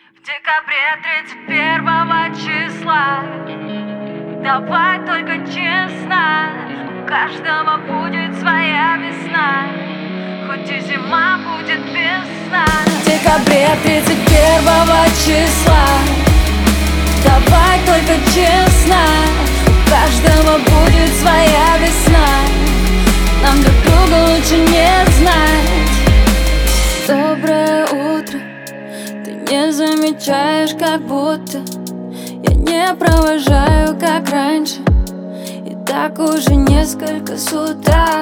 В декабре 31 числа давай только честно, у каждого будет своя весна, хоть и зима будет без сна. В декабре 31 числа давай только честно, у каждого будет своя весна, нам друг друга лучше не знать. Доброе утро, ты не замечаешь, как будто я не провожаю, как раньше, и так уже несколько с утра.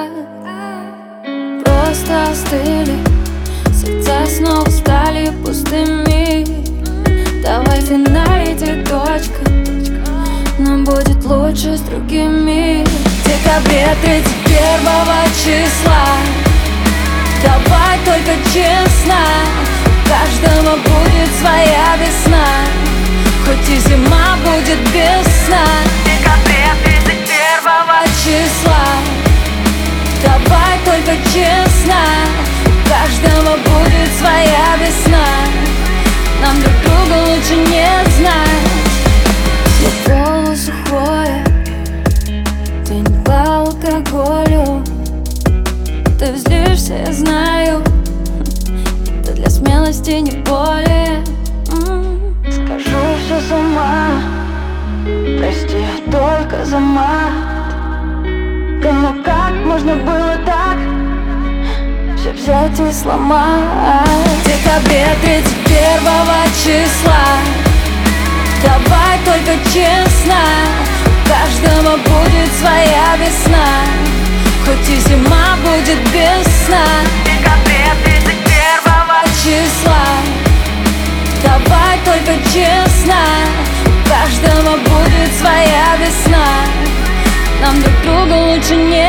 Просто остыли, сердца снова стали пустыми. Давай финалите, точка, нам будет лучше с другими. В декабре 31 числа давай только честно, у каждого будет своя весна, хоть и зима будет без сна. В декабре 31 числа давай только честно, у каждого будет своя весна, нам друг друга лучше не знать. Я полусухое, ты не по алкоголю, ты злишься, я знаю, это для смелости не более. Скажу все сама, прости только за мат. Да ну как можно было так все взять и сломать? В декабре 31 числа давай только честно, у каждого будет своя весна, хоть и зима будет без сна. В декабре 31 числа давай только честно, у каждого будет своя весна, нам друг друга лучше не